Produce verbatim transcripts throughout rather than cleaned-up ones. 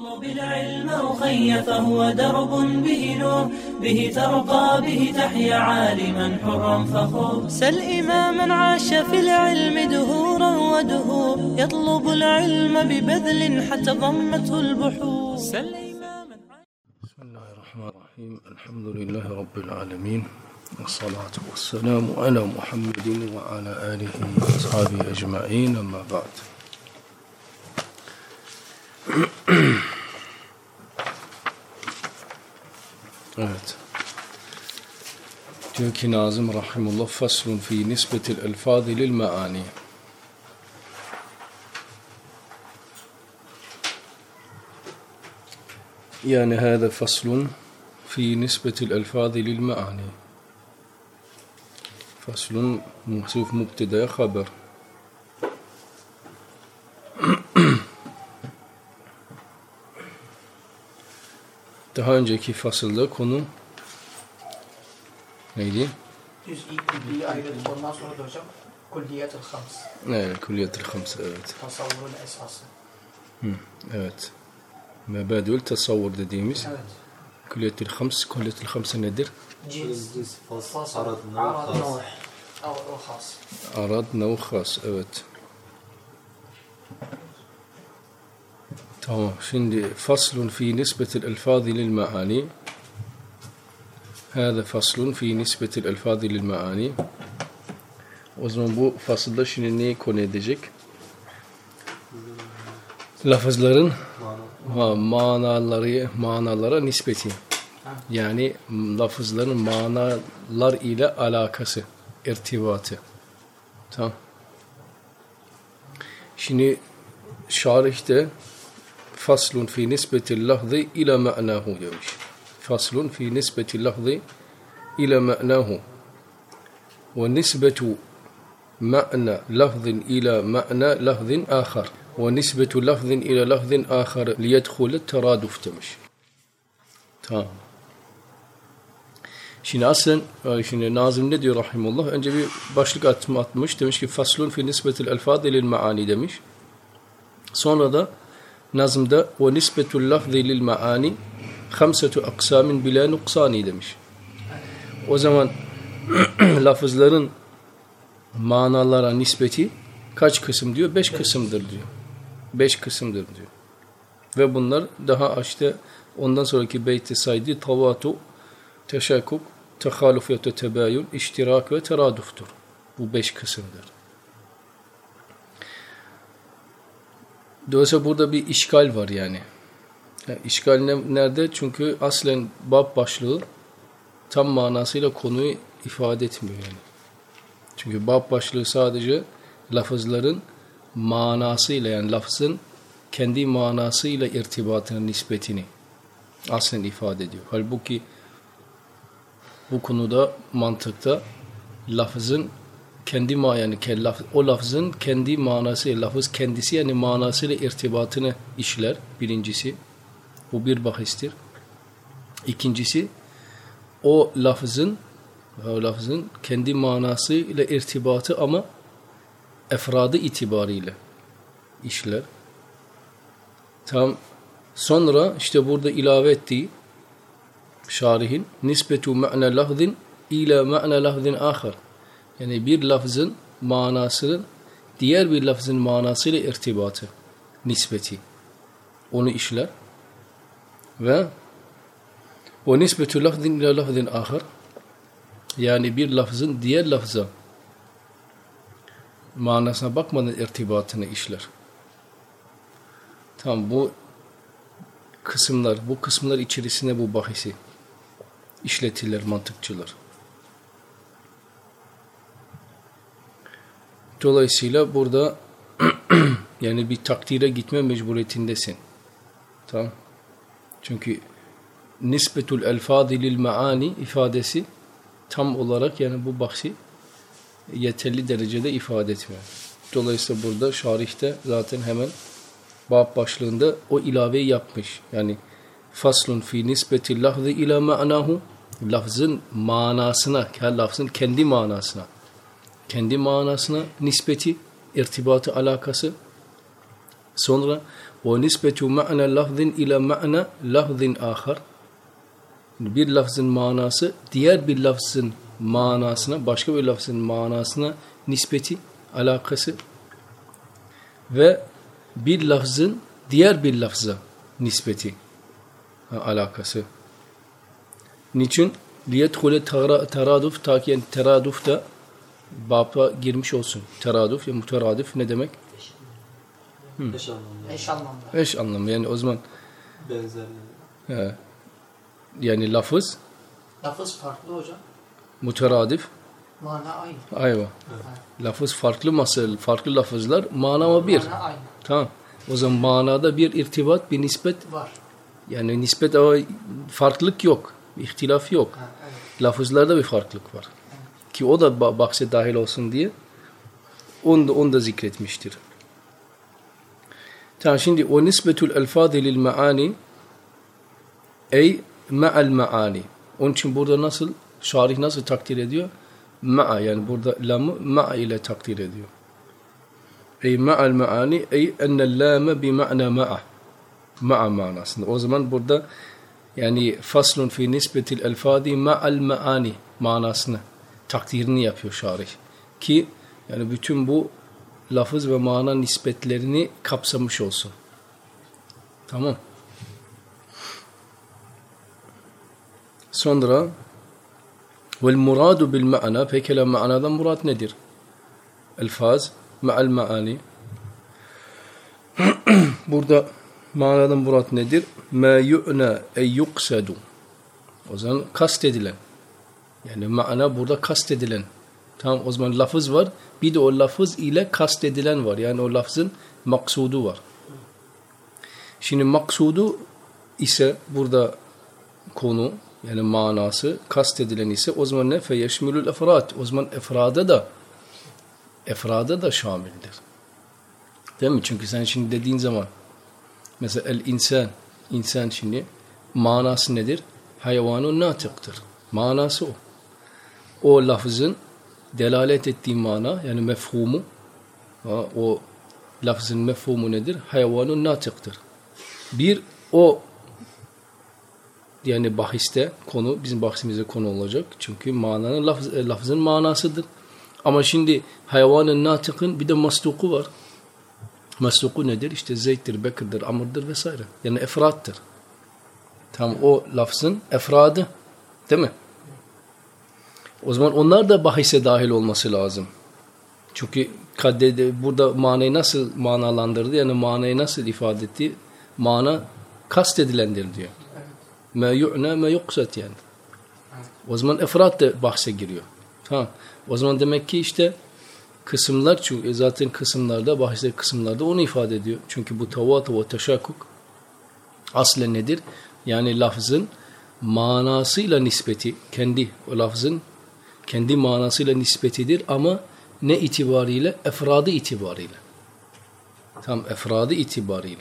اطلب العلم أخي فهو درب به نور به ترقى به تحيا عالما حرا فخور سل إماما عاش في العلم دهورا ودهور يطلب العلم ببذل حتى ضمته البحور سل إماما. بسم الله الرحمن الرحيم. الحمد لله رب العالمين والصلاة والسلام على محمد وعلى آله وأصحابه أجمعين. أما بعد. Evet. Diyor ki Nazım rahimullah, faslun fi nisbetil elfâzi lil meâni. Yani hâze faslun fi nisbetil elfâzi lil meâni. Faslun muhsuf mubtedaya haber. Daha önceki fasılda konu neydi? Cüz'i külliyi ayırdık. Ondan sonra da hocam kulliyet-ül hams. Evet, kulliyet-ül hams, evet. Tasavvurun esası. Hı, evet. Mebedül tasavvur dediğimiz. Evet. Kulliyet-ül hams, kulliyet-ül hams nedir? Cins, fasıl, arad, arad, nav, o has. Arad, nav, has, evet. Tamam, şimdi faslun fi nisbetil elfâzi lil meâni. Hâze faslun fi nisbetil elfâzi lil meâni. O zaman bu fasılda şimdi neyi konu edecek? Lafızların ma manaları, manalara nispeti. Yani lafızların manalar ile alakası, irtibatı. Tamam. Şimdi şarihte faslun fi nisbetil lafzı ila ma'nahu demiş. Faslun fi nisbetil lafzı ila ma'nahu. Ve nisbetu ma'na lafzin ila ma'na lafzin ahar. Ve nisbetu lafzin ila lafzin ahar liyedhule teraduf demiş. Tamam. Şimdi aslen, şimdi Nazım ne diyor rahimullah? Önce bir başlık atma atmış. Demiş ki faslun fi nisbetil elfâzi lil ma'ani demiş. Sonra da Nazım'da o nisbetul lafzi lil maani hamsetu aksamin bila nuksani demiş. O zaman lafızların manalara nispeti kaç kısım diyor? Beş kısımdır diyor. Beş kısımdır diyor. Ve bunlar daha işte ondan sonraki beyti saydı tavatu, teşakkuk, tehaluf ve tebayun, iştirak ve teraduftur. Bu beş kısımdır. Dolayısıyla burada bir işgal var yani. yani işgal ne, nerede? Çünkü aslen bab başlığı tam manasıyla konuyu ifade etmiyor yani. Çünkü bab başlığı sadece lafızların manasıyla, yani lafzın kendi manasıyla irtibatının nispetini aslen ifade ediyor. Halbuki bu konuda mantıkta lafzın kendi ma yani o lafzın kendi manası, lafız kendisi yani manasıyla irtibatını işler. Birincisi bu bir bahistir. İkincisi o lafzın o lafzın kendi manasıyla irtibatı ama efradı itibariyle işler. Tam sonra işte burada ilave ettiği şarihin nisbetu ma'na lafzin ila ma'na lafzin ahar. Yani bir lafzın manasının diğer bir lafzın manasıyla irtibatı, nispeti. Onu işler. Ve o nisbetu lafzin ila lafzin ahar. Yani bir lafzın diğer lafza manasına bakmadan irtibatını işler. Tamam, bu kısımlar, bu kısımlar içerisinde bu bahisi işletirler mantıkçılar. Dolayısıyla burada yani bir takdire gitme mecburiyetindesin. Tamam. Çünkü nisbetul elfâzi lil meâni ifadesi tam olarak yani bu bahsi yeterli derecede ifade etmiyor. Dolayısıyla burada şarihte zaten hemen bab başlığında o ilaveyi yapmış. Yani faslun fi nisbetil lafzı ila ma'nahu, lafzın manasına, lafzın kendi manasına kendi manasına nispeti, irtibatı, alakası. Sonra Ve nisbetu ma'na lafzin ila ma'na lafzin ahar. Bir lafzın manası diğer bir lafzın manasına, başka bir lafzın manasına nispeti, alakası ve bir lafzın diğer bir lafza nispeti, alakası. Niçin? Liyedhule teraduf, ta ki yani teraduf da baba girmiş olsun. Teraduf ya muteradif ne demek? Hı. Eş anlamlı. Eş anlamlı. Eş anlamlı. Yani o zaman benzer. He, yani lafız Lafız farklı hocam. muteradif. Mana aynı. Ayva. Evet. Lafız farklı masal, farklı lafızlar, mana bir. Mana aynı. Tamam. O zaman manada bir irtibat, bir nispet Var. yani nispet ama farklılık yok. İhtilaf yok. Ha, evet. Lafızlarda bir farklılık var. Evet. Ki o da bahse dahil olsun diye onu da, onu da zikretmiştir. Tamam, şimdi o nisbetul elfâzi lil me'ani ey ma'al me'ani. Onun için burada nasıl, şarih nasıl takdir ediyor? Ma'a, yani burada lamı ma'a ile takdir ediyor. Ey ma'al me'ani ey ennel lâme bi ma'na ma'a. Ma'a manasında. O zaman burada yani faslun fi nisbetil elfâzi ma'al me'ani manasını, takdirini yapıyor şarih. Ki yani bütün bu lafız ve mana nispetlerini kapsamış olsun. Tamam. Sonra vel muradu bil ma'na, peki la ma'nadan murad nedir? Elfaz ma'al ma'ani. Burada manadan murad nedir? Ma yu'na ey yuqsadu. O zaman kastedilen. Yani ma'na burada kastedilen. Tamam, o zaman lafız var. Bir de o lafız ile kastedilen var. Yani o lafzın maksudu var. Şimdi maksudu ise burada konu, yani manası kastedilen ise o zaman ne? Feyeşmülül efrat. O zaman efrada da efrada da şamildir. Değil mi? Çünkü sen şimdi dediğin zaman mesela el insan, insan şimdi manası nedir? Hayvanun natıktır. Manası o. O lafzın delalet ettiği mana, yani mefhumu, o lafzın mefhumu nedir? Hayvanun natıktır. Bir o yani bahiste konu, bizim bahsimizde konu olacak. Çünkü mananın lafz, lafzın manasıdır. Ama şimdi hayvanın natıkın bir de masduku var. Masduku nedir? İşte Zeyd'dir, Bekir'dir, Amr'dır vesaire. Yani efrattır. Tam o lafzın efradı. Değil mi? O zaman onlar da bahise dahil olması lazım. Çünkü kaddede, burada manayı nasıl manalandırdı? Yani manayı nasıl ifade etti? Mana kastedilendir diyor. Ma yu'na ma yuqsat yani. O zaman efrat da bahse giriyor. Tamam. O zaman demek ki işte kısımlar, çünkü zaten kısımlarda, bahse kısımlarda onu ifade ediyor. Çünkü bu tavatu ve teşakkuk aslen nedir? Yani lafzın manasıyla nispeti, kendi o lafzın kendi manasıyla nispetidir ama ne itibariyle? Efradı itibariyle. Tam efradı itibariyle.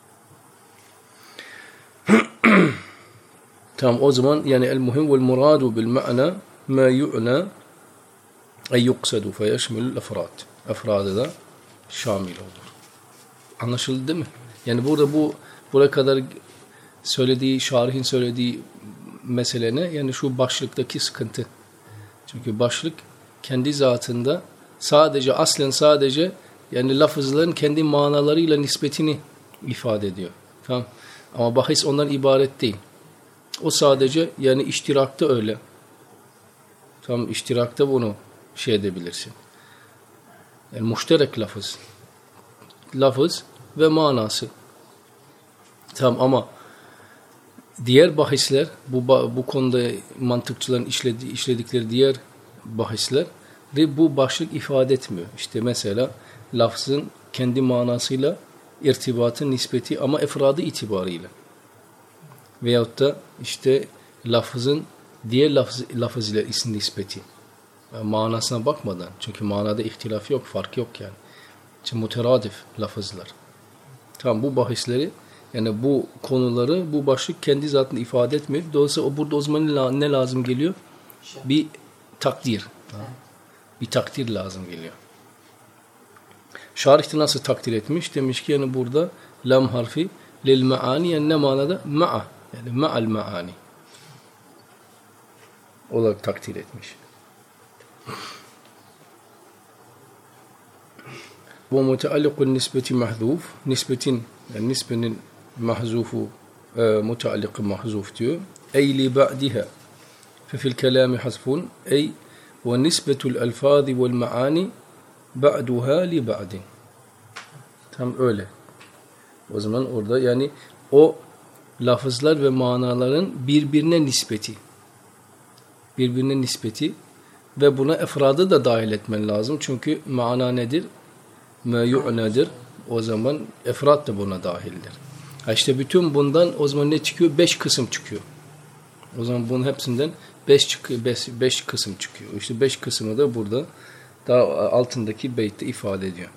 Tamam, o zaman yani el muhim vel muradu bil ma'na ma yu'na ey yuqsadu fe yeşmilul efrat. Efradı da şamil olur. Anlaşıldı değil mi? Yani burada bu buraya kadar söylediği, şarihin söylediği mesele ne? Yani şu başlıktaki sıkıntı. Çünkü başlık kendi zatında sadece, aslen sadece yani lafızların kendi manalarıyla nispetini ifade ediyor. Tamam. Ama bahis ondan ibaret değil. O sadece yani iştirakta öyle. Tamam, iştirakta bunu şey edebilirsin. Yani müşterek lafız. Lafız ve manası. Tamam, ama diğer bahisler, bu bu konuda mantıkçıların işledi, işledikleri diğer bahisler ve bu başlık ifade etmiyor. İşte mesela lafzın kendi manasıyla irtibatın nispeti ama efradı itibarıyla. Veyahut da işte lafzın diğer lafz, lafız ile isim nispeti. Yani manasına bakmadan. Çünkü manada ihtilaf yok, fark yok yani. Şimdi muteradif lafızlar. Tamam, bu bahisleri, yani bu konuları bu başlık kendi zatını ifade etmiyor. Dolayısıyla o burada o zaman ne lazım geliyor? Bir takdir. Bir takdir lazım geliyor. Şarih de nasıl takdir etmiş? Demiş ki yani burada lam harfi lil maani yani ne manada? Ma'a. Yani ma'al maani olarak takdir etmiş. Ve muteallikun nisbeti mahzuf. Nisbetin, yani nisbenin mahzufu e, muteallikı mahzuf diyor. Ey li ba'diha. Fe fil kelami hasfun. Ey ve nisbetul elfazi vel maani ba'duha li ba'din. Tam öyle. O zaman orada yani o lafızlar ve manaların birbirine nispeti. Birbirine nispeti ve buna efradı da dahil etmen lazım. Çünkü mana nedir? Meyu'nedir. O zaman efrat da buna dahildir. Ha işte bütün bundan o zaman ne çıkıyor? Beş kısım çıkıyor. O zaman bunun hepsinden beş, çıkıyor, beş, beş kısım çıkıyor. İşte beş kısmı da burada daha altındaki beytte ifade ediyor.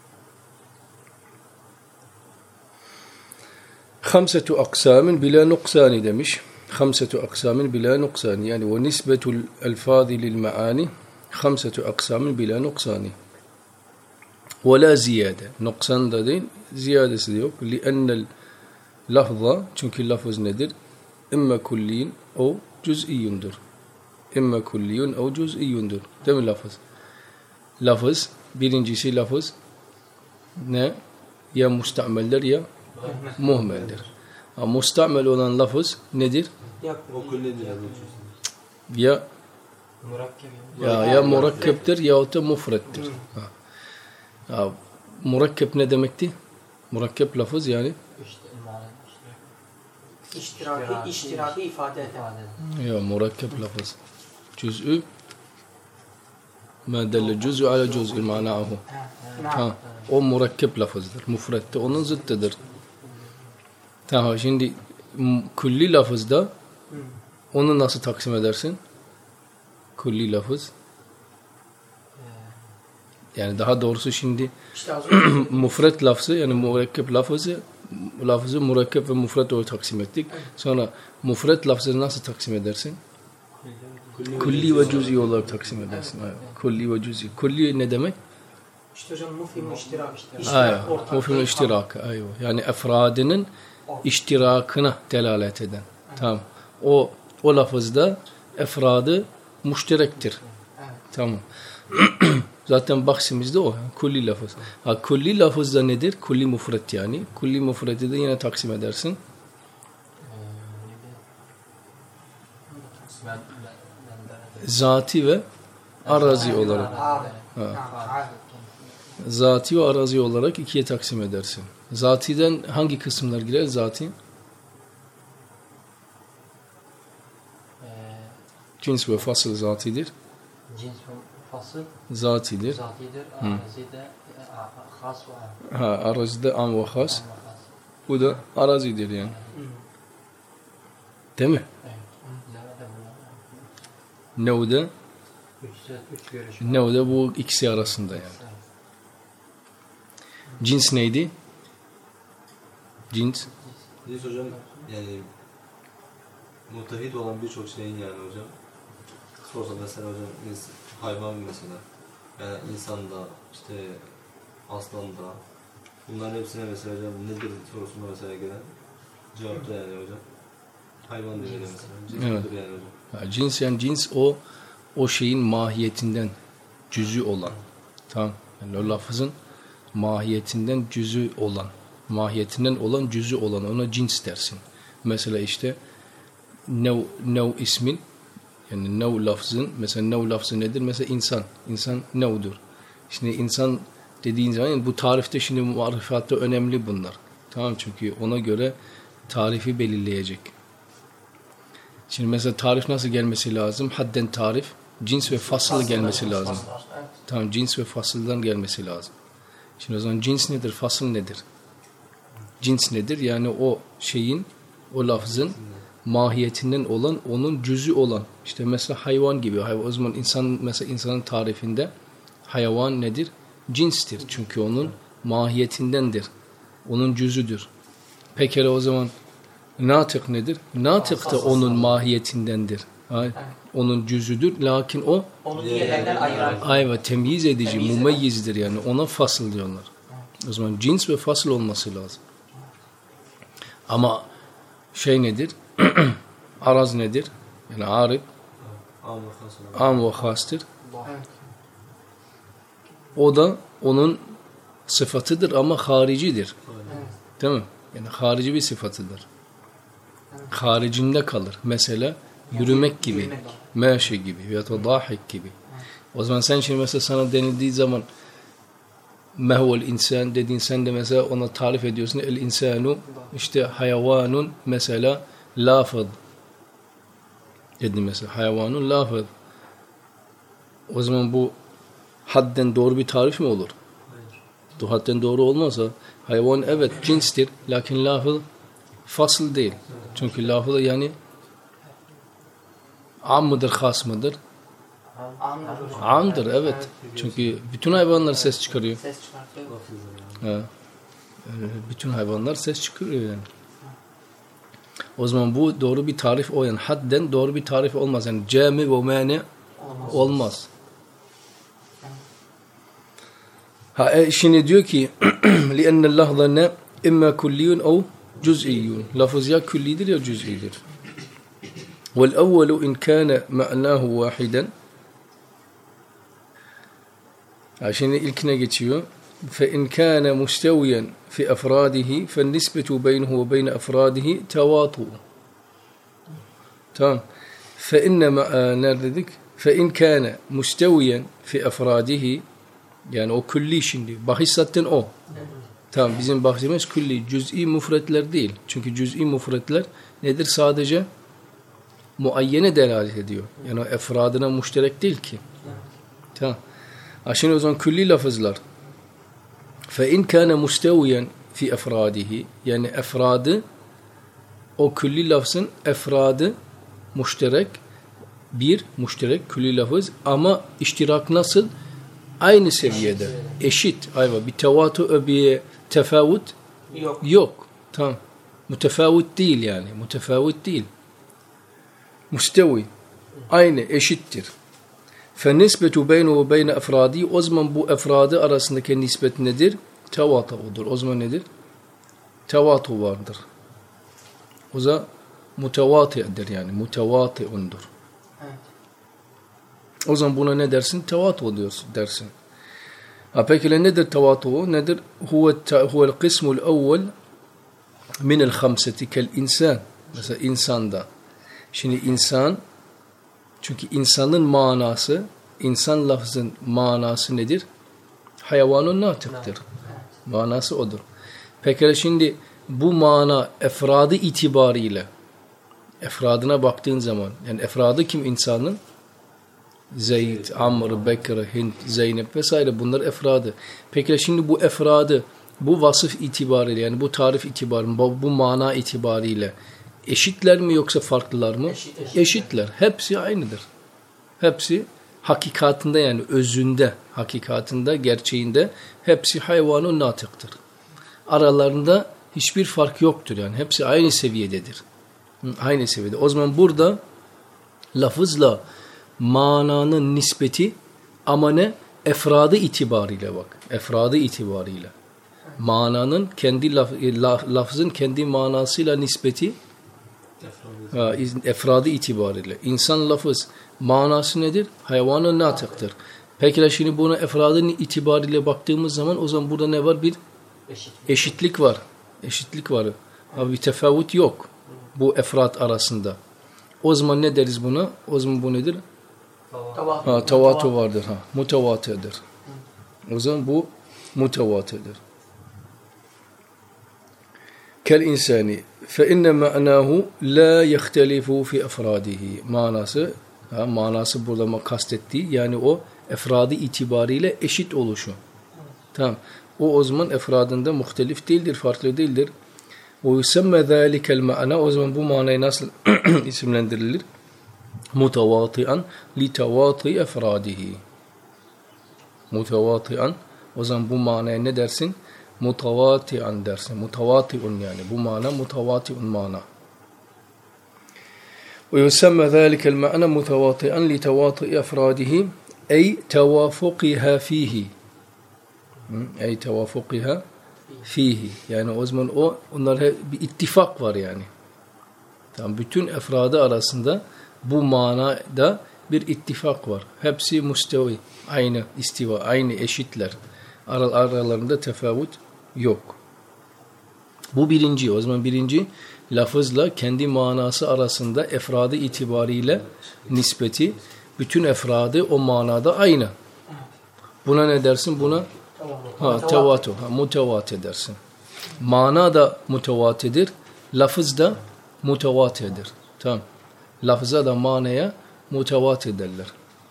Hamsetu aksamin bila nuksani demiş. Hamsetu aksamin bila nuksani. Yani ve nisbetul elfazi lil maani hamsetu aksamin bila nuksani. Ve la ziyade. Noksan da değil, ziyadesi de yok. Li'ennel lafza, çünkü lafız nedir? İmme kulliyun o cüz'iyyundur. İmme kulliyun o cüz'iyyundur. Değil mi lafız? Lafız, birincisi lafız ne? Ya mustameldir ya muhmeldir. Ha, mustamel olan lafız nedir? O kullidir. Ya ya ya murakkeptir ya da mufrettir. Ha. Ha, murakkep ne demekti? Murakkep lafız yani İştiraki, iştiraki ifade eden. ya murakkep lafız. Cüz'ü ma delle cüz'ü ala cüz'ü manahu. Ha, o murakkep lafızdır. Mufrette onun zıttıdır. Tamam, şimdi kulli lafızda onu nasıl taksim edersin? Kulli lafız. Yani daha doğrusu şimdi İşte az önce mufret lafzı yani murakkep lafzı lafzı murakkep ve mufret olarak taksim ettik. Sonra mufret lafzını nasıl taksim edersin? Kulli ve cüz'i olarak taksim edersin. Evet. Kulli ve cüz'i. Kulli ne demek? İşte hocam mufhim-i iştirak. Evet. Mufhim-i iştirak. Yani efradının iştirakına delalet eden. Tamam. O o lafızda efradı müşterektir. Tamam. Zaten bahsimizde o. Kulli lafız. Ha, kulli lafız da nedir? Kulli mufret yani. Kulli mufreti de yine taksim edersin. Zati ve arazi olarak. Ha. Zati ve arazi olarak ikiye taksim edersin. Zati'den hangi kısımlar girer? Zati? Cins ve fasıl zatidir. Cins ve fasıl zatidir. Zatidir. Arazide has ve am. Ha, arazide am ve has. Bu da arazidir yani. Değil mi? Nevde Nevde bu ikisi arasında yani. Cins neydi? Cins? Cins hocam yani muttefit olan birçok şeyin yani hocam. Sorsa mesela hocam hayvan mesela yani insan da işte aslan da bunların hepsine mesela hocam nedir sorusunda mesela gelen cevapta yani hocam. Hayvan diyor mesela. Evet. Yani hocam. Ha, cins yani cins o o şeyin mahiyetinden cüzü olan. Tamam. Yani o lafızın mahiyetinden cüzü olan, mahiyetinden olan cüzü olan ona cins dersin. Mesela işte nev, nev ismin yani nev lafzın mesela nev lafzı nedir? Mesela insan. İnsan nevdur. Şimdi insan dediğin zaman yani bu tarifte şimdi marifatta önemli bunlar. Tamam, çünkü ona göre tarifi belirleyecek. Şimdi mesela tarif nasıl gelmesi lazım? Hadden tarif, cins ve fasıl gelmesi lazım. Tamam, cins ve fasıldan gelmesi lazım. Şimdi o zaman cins nedir, fasıl nedir? Cins nedir? Yani o şeyin, o lafzın mahiyetinden olan, onun cüzü olan. İşte mesela hayvan gibi. O zaman insan, mesela insanın tarifinde hayvan nedir? Cinstir. Çünkü onun mahiyetindendir. Onun cüzüdür. Pekala o zaman natık nedir? Natık da onun mahiyetindendir. Evet. Onun cüzüdür. Lakin o onu diğerlerden ayıran. ayva temyiz edici, mumeyyizdir yani. Ona fasıl diyorlar. O zaman cins ve fasıl olması lazım. Ama şey nedir? Araz nedir? Yani arif, Am ve has. am ve hastır. O da onun sıfatıdır ama haricidir. Değil mi? Yani harici bir sıfatıdır. Haricinde kalır. Mesela yürümek gibi, meşe gibi veya da dahik gibi. O zaman sen şimdi mesela sana denildiği zaman mehvel insan dediğin sen de mesela ona tarif ediyorsun. El insanu işte hayvanun mesela lafız dedi mesela hayvanun lafız. O zaman bu hadden doğru bir tarif mi olur? Hayır. Hadden doğru olmazsa hayvan evet cinstir lakin lafız fasıl değil. Çünkü lafız yani am mıdır, has mıdır? Amdır evet. Çünkü bütün hayvanlar ses çıkarıyor. Ses çıkartıyor. Ha. Bütün hayvanlar ses çıkarıyor yani. O zaman bu doğru bir tarif o yani hadden doğru bir tarif olmaz yani cami ve mani olmaz. Ha e, şimdi diyor ki لِأَنَّ اللَّهْضَنَّ اِمَّا كُلِّيٌ اَوْ جُزْئِيٌ lafız ya küllidir ya cüz'idir. وَالْاَوَّلُ اِنْ كَانَ مَعْنَاهُ وَاحِدًا ha, şimdi ilkine geçiyor. فَاِنْ كَانَ مُسْتَوِيًا فِي أَفْرَادِهِ فَالنِّسْبَةُ بَيْنَهُ وَبَيْنَ أَفْرَادِهِ تَوَاطُ tamam. فَاِنَّ nerededik? فَاِنْ كَانَ مُسْتَوِيًا فِي أَفْرَادِهِ yani o külli şimdi. Bahis zaten o. Tamam bizim bahsimiz külli. Cüz'i mufretler değil. Çünkü cüz'i mufretler nedir? Sadece muayyene delalet ediyor. Yani o efradına müşterek değil ki. Tamam. Ha şimdi o zaman külli lafızlar. فَاِنْ كَانَ مُسْتَوِيًا فِي اَفْرَادِهِ yani efradı o külli lafzın efradı müşterek bir müşterek külli lafız ama iştirak nasıl? Aynı seviyede. Eşit. Ayva. Bir tevatu bir tefavut Yok. yok. Tamam. Mütefavut değil yani. Mütefavut değil. Müstevi. Aynı. Eşittir. Fenisbetu beynu ve beyne efradi o zaman bu efradı arasındaki nispet nedir? Tevatu'dur. O zaman nedir? Tevatu vardır. O zaman mutevati'dir yani. Mutevati'undur. O zaman buna ne dersin? Tevatu diyorsun dersin. Ha peki nedir tevatu? Nedir? Huve huvel kısmul evvel minel hamseti kel insan. Mesela insanda. Şimdi insan çünkü insanın manası insan lafzın manası nedir? Hayvanun natıktır. Manası odur. Peki şimdi bu mana efradı itibariyle efradına baktığın zaman yani efradı kim insanın? Zeyd, Amr, Bekir, Hint, Zeynep vesaire bunlar efradı. Peki şimdi bu efradı bu vasıf itibariyle yani bu tarif itibariyle bu, bu mana itibariyle eşitler mi yoksa farklılar mı? Eşit, eşit. Eşitler. Hepsi aynıdır. Hepsi hakikatinde yani özünde, hakikatinde, gerçeğinde hepsi hayvanun natıktır. Aralarında hiçbir fark yoktur yani. Hepsi aynı seviyededir. Aynı seviyede. O zaman burada lafızla mananın nispeti ama ne? Efradı itibariyle bak. Efradı itibariyle. Mananın kendi laf, laf, lafzın kendi manasıyla nispeti ha, efradı itibariyle. İnsan lafız manası nedir? Hayvanın natıktır. Peki şimdi buna efradın itibariyle baktığımız zaman o zaman burada ne var? Bir Eşitlik, eşitlik var. Eşitlik var. Ama bir tefavut yok. Bu efrat arasında. O zaman ne deriz buna? O zaman bu nedir? Tevatu. Ha, tevatu vardır. Ha, mutevatidir. O zaman bu mutevatidir. Kel insani fe inne ma'nahu la yehtelifu fi efradihi. Manası, ha, manası burada kastettiği yani o efradı itibariyle eşit oluşu. Tamam. O o zaman efradında muhtelif değildir, farklı değildir. O yusemme zâlikel ma'na o zaman bu manayı nasıl isimlendirilir? Mutevati'an li tevati efradihi. Mutevati'an o zaman bu manaya ne dersin? Mutevati'an dersin. Mutevati'un yani. Bu mana mutevati'un mana. Ve yusemme zâlikel ma'na mutevati'an li tevati efradihi ey tevafukiha fihi. Ey tevafukiha fihi. Yani o zaman o onlar hep bir ittifak var yani. Tamam, bütün efradı arasında bu manada bir ittifak var. Hepsi mustevi, aynı istiva, aynı eşitler. Ar aralarında tefavut yok. Bu birinci. O zaman birinci lafızla kendi manası arasında efradı itibariyle nispeti, bütün efradı o manada aynı. Buna ne dersin? Buna ha, tevatu, ha, mutevat dersin. Mana da mutevatidir, lafız da mutevatidir. Tamam. Lafıza da manaya mutevat ederler.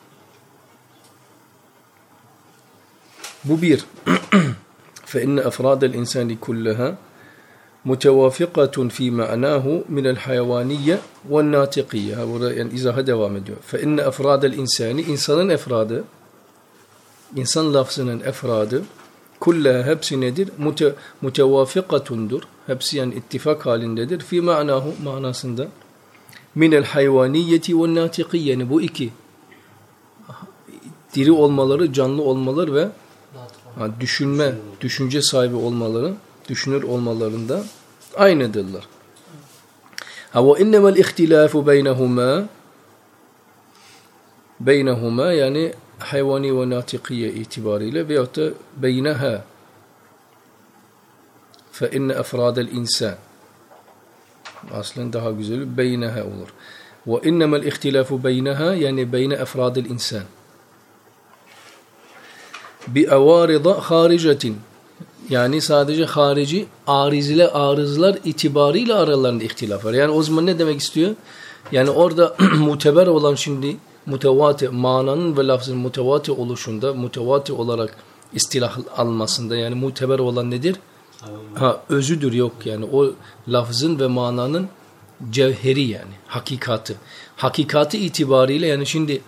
Bu bir. فَاِنَّ اَفْرَادَ الْاِنْسَانِ كُلَّهَا مُتَوَافِقَةٌ فِي مَعْنَاهُ مِنَ الْحَيَوَانِيَّ وَالنَّاتِقِيَّ. Burada yani izaha devam ediyor. فَاِنَّ اَفْرَادَ الْاِنْسَانِ insanın efradı, insan lafzının efradı, kullaha hepsi nedir? Mute, mutevafikatundur. Hepsi yani ittifak halindedir. Fi ma'nahu manasında. Minel hayvaniyeti ve natiqiyye. Yani bu iki. Diri olmaları, canlı olmaları ve ha, düşünme, düşünce sahibi olmaları, düşünür olmalarında aynıdırlar. Ha ve innemel ihtilafu beynehuma beynehuma yani hayvani ve natikiye itibariyle veyahut da beyneha fe inne efradel insan aslen daha güzeli beyneha olur. Ve innemel ihtilafu beyneha yani beyne efradel insan bi avarida haricetin yani sadece harici arizle arızlar itibariyle aralarında ihtilaf var. Yani o zaman ne demek istiyor? Yani orada muteber olan şimdi mutevati, mananın ve lafzın mutevati oluşunda, mutevati olarak istilah almasında yani muteber olan nedir? Ha, özüdür yok yani o lafzın ve mananın cevheri yani hakikati. Hakikati itibariyle yani şimdi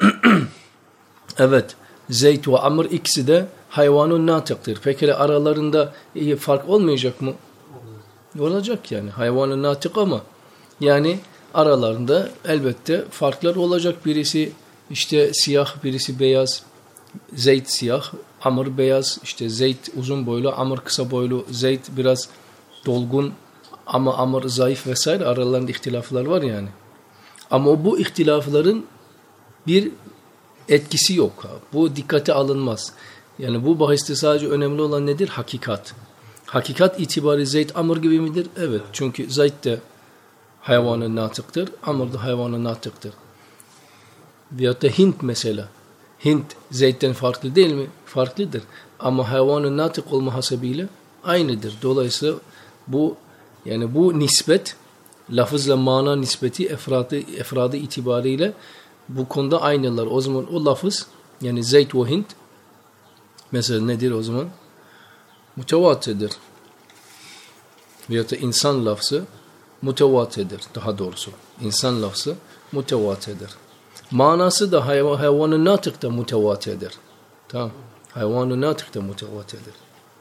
evet Zeyd ve Amr ikisi de hayvanun natıktır. Peki aralarında fark olmayacak mı? Olacak yani hayvanun natık ama yani aralarında elbette farklar olacak. Birisi işte siyah, birisi beyaz. Zeyd siyah, Amr beyaz. İşte Zeyd uzun boylu, Amr kısa boylu. Zeyd biraz dolgun ama Amr zayıf vesaire. Aralarında ihtilaflar var yani. Ama bu ihtilafların bir etkisi yok. Bu dikkate alınmaz. Yani bu bahiste sadece önemli olan nedir? Hakikat. Hakikat itibari Zeyd Amr gibi midir? Evet. Çünkü Zeyd de hayvanın natıktır. Amr da hayvanın natıktır. Veyahut da Hint mesela. Hint Zeyd'den farklı değil mi? Farklıdır. Ama hayvanın natık olma hasebiyle aynıdır. Dolayısıyla bu yani bu nispet lafızla mana nispeti efradı, efradı itibariyle bu konuda aynılar. O zaman o lafız yani Zeyd ve Hint mesela nedir o zaman? Mutevatidir. Veyahut da insan lafzı mutevatidir daha doğrusu. İnsan lafzı mutevatidir. Manası da hayvan, hayvanın natık da mutevatidir. Tamam. Hayvanın natık da mutevatidir.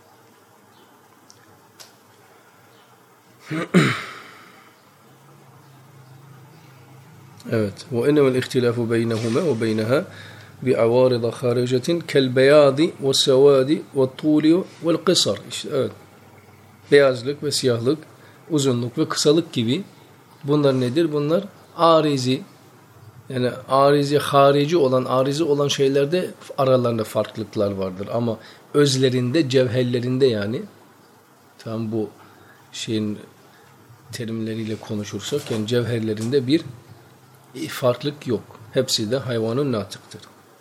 Evet. Ve innemel ihtilafu beynehuma ve beyneha bi'avarida haricetin kel beyadi ve sevadi ve tuli ve kısar. İşte evet. Beyazlık ve siyahlık, uzunluk ve kısalık gibi bunlar nedir? Bunlar arizi yani arizi, harici olan, arizi olan şeylerde aralarında farklılıklar vardır. Ama özlerinde, cevherlerinde yani tam bu şeyin terimleriyle konuşursak yani cevherlerinde bir farklılık yok. Hepsi de hayvanın natıktır.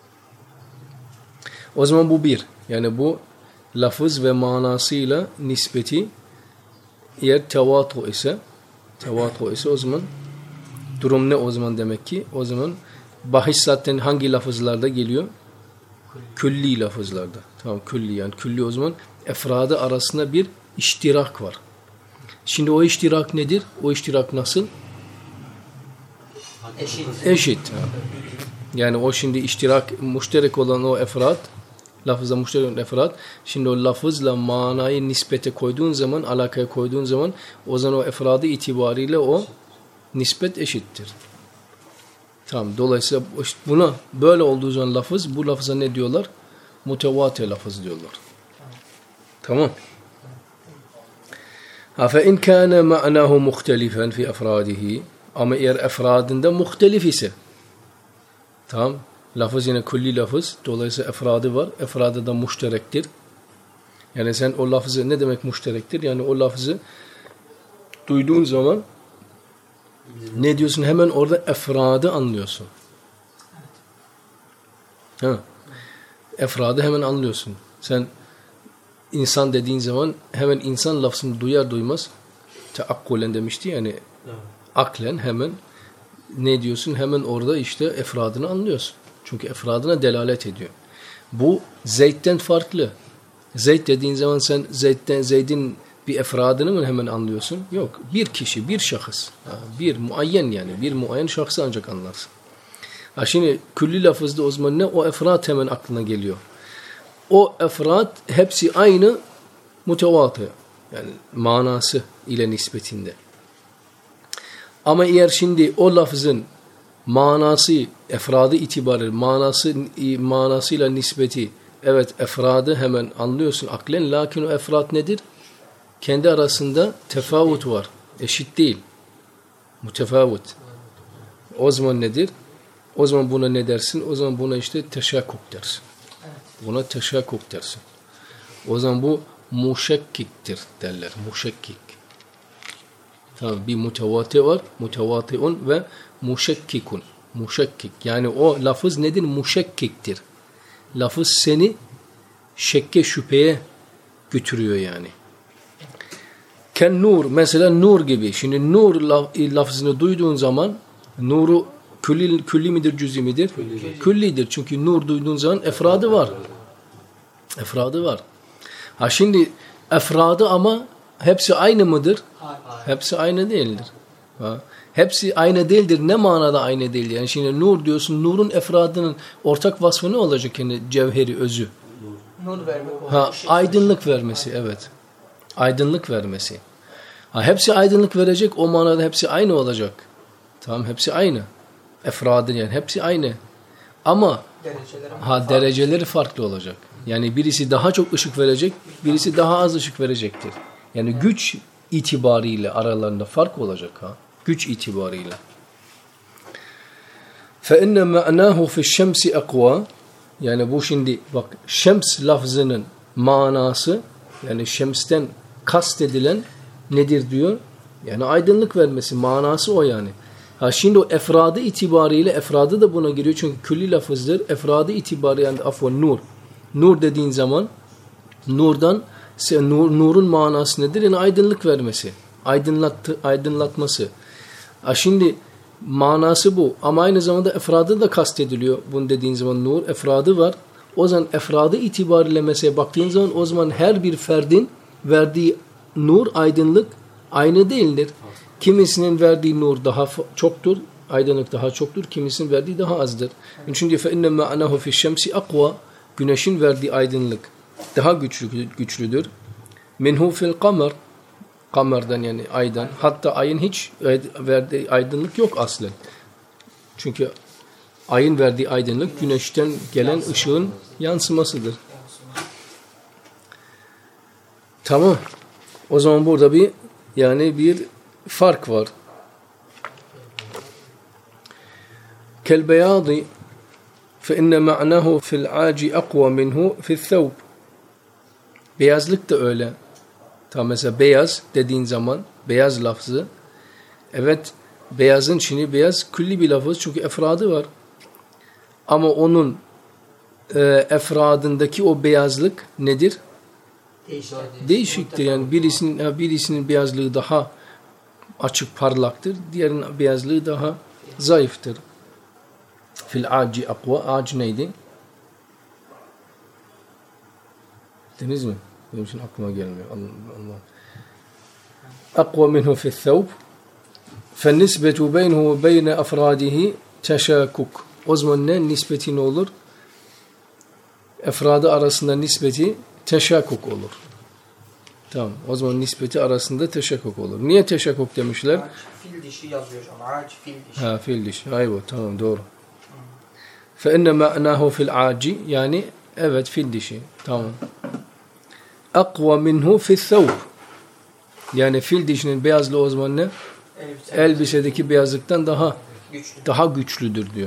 O zaman bu bir. Yani bu lafız ve manasıyla nispeti eğer tevatu ise tevatu ise o zaman durum ne o zaman demek ki? O zaman bahis zaten hangi lafızlarda geliyor? Külli lafızlarda. Tamam külli yani külli o zaman efradı arasında bir iştirak var. Şimdi o iştirak nedir? O iştirak nasıl? Eşit. Eşit. Yani o şimdi iştirak müşterek olan o efrad lafızla müşterek olan efrad şimdi o lafızla manayı nispete koyduğun zaman alakaya koyduğun zaman o zaman o efradı itibariyle o nispet eşittir. Tamam. Dolayısıyla buna böyle olduğu zaman lafız bu lafıza ne diyorlar? Mutevati lafız diyorlar. Tamam. Ha fe in kana ma'nahu muhtelifan fi efradihi, ama eğer efradında muhtelif ise, tamam, lafız yine külli lafız, dolayısıyla efradı var, efradı da muşterektir. Yani sen o lafızı, ne demek muşterektir? Yani o lafızı duyduğun zaman ne diyorsun? Hemen orada efradı anlıyorsun. Ha. Efradı hemen anlıyorsun. Sen insan dediğin zaman hemen insan lafzını duyar duymaz teakkulen demişti yani, evet. Aklen hemen ne diyorsun? Hemen orada işte efradını anlıyorsun. Çünkü efradına delalet ediyor. Bu Zeyd'den farklı. Zeyd dediğin zaman sen Zeyd'den, Zeyd'in bir efradını mı hemen anlıyorsun? Yok. Bir kişi, bir şahıs. Bir muayyen yani. Bir muayyen şahsı ancak anlarsın. Ha şimdi külli lafızda o zaman ne? O efrat hemen aklına geliyor. O efrat hepsi aynı mutevatı. Yani manası ile nispetinde. Ama eğer şimdi o lafızın manası, efradı itibariyle manası, manasıyla nispeti, evet efradı hemen anlıyorsun aklen, lakin o efrat nedir? Kendi arasında tefavut var. Eşit değil. Mutefavut. O zaman nedir? O zaman buna ne dersin? O zaman buna işte teşakkuk dersin. Buna teşakkuk dersin. O zaman bu muşekkiktir derler. Muşekkik. Tamam, bir mutevati var. Mutevatiun ve muşekkikun. Muşekkik. Yani o lafız nedir? Muşekkiktir. Lafız seni şekke, şüpheye götürüyor yani. Ken nur, mesela nur gibi. Şimdi nur lafzını duyduğun zaman nuru külli, külli midir, cüzi midir? Küllidir. Küllidir. Çünkü nur duyduğun zaman efradı var. Efradı var. Ha şimdi efradı ama hepsi aynı mıdır? Hayır. Hepsi aynı değildir. Ha. Hepsi aynı değildir. Ne manada aynı değildir? Yani şimdi nur diyorsun. Nurun efradının ortak vasfı ne olacak? Yani cevheri, özü. Nur vermek. Ha, aydınlık vermesi, evet. Aydınlık vermesi. Ha, hepsi aydınlık verecek. O manada hepsi aynı olacak. Tamam, hepsi aynı. Efradın yani hepsi aynı. Ama dereceleri ha farklı. dereceleri farklı olacak. Yani birisi daha çok ışık verecek, birisi daha az ışık verecektir. Yani güç itibariyle aralarında fark olacak ha. Güç itibariyle. فَاِنَّ مَعْنَاهُ فِي الشَّمْسِ اَقْوَى. Yani bu şimdi bak, şems lafzının manası, yani şemsten kastedilen nedir diyor? Yani aydınlık vermesi, manası o yani. Ha şimdi o efradı itibariyle, efradı da buna giriyor çünkü külli lafızdır. Efradı itibariyle, yani afwan, nur. Nur dediğin zaman nurdan, nur, nurun manası nedir? Yani aydınlık vermesi, aydınlattı, aydınlatması. Ha şimdi manası bu ama aynı zamanda efradı da kastediliyor. Bunu dediğin zaman nur, efradı var. O zaman efradı itibariyle mesela baktığın zaman o zaman her bir ferdin verdiği nur, aydınlık aynı değildir. Kimisinin verdiği nur daha çoktur, aydınlık daha çoktur. Kimisinin verdiği daha azdır. Çünkü فَاِنَّ مَعْنَهُ فِي الشَّمْسِ اَقْوَى. Güneşin verdiği aydınlık daha güçlü, güçlüdür. Minhu fil kamer. Kamerden yani aydan. Hatta ayın hiç verdiği aydınlık yok aslen. Çünkü ayın verdiği aydınlık güneşten gelen ışığın yansımasıdır. Tamam. O zaman burada bir yani bir fark var. Kel beyadi fe inne ma'nahu fil aci aqwa minhu fil thawb. Beyazlık da öyle. Tamam, mesela beyaz dediğin zaman beyaz lafzı, evet beyazın şimdi beyaz külli bir lafız çünkü efradı var. Ama onun e, efradındaki o beyazlık nedir? Değişik. Değişiktir. Yani birisinin birisinin beyazlığı daha açık, parlaktır. Diğerinin beyazlığı daha zayıftır. Fil aci akva. Ac neydi? Deniz mi? Benim için aklıma gelmiyor. Allah. Akva minhu fil thawb. Fennisbetu beynehu ve beyne afradihi teşakuk. O zaman ne? Nispeti ne olur? Efradı arasında nispeti teşakuk olur. Tamam. O zaman nispeti arasında teşakuk olur. Niye teşakuk demişler? Ağaç, fil dişi yazıyor şu an. Ağaç, fil dişi. Ha, fil dişi. Ayva. Tamam, doğru. فَاِنَّ مَعْنَاهُ فِي الْعَاجِ. Yani evet fil dişi. Tamam. اَقْوَ مِنْهُ فِي الثَّوْبِ. Yani fil dişinin beyazlığı o zaman ne? Elbise. Elbisedeki beyazlıktan daha Güçlü. daha güçlüdür diyor.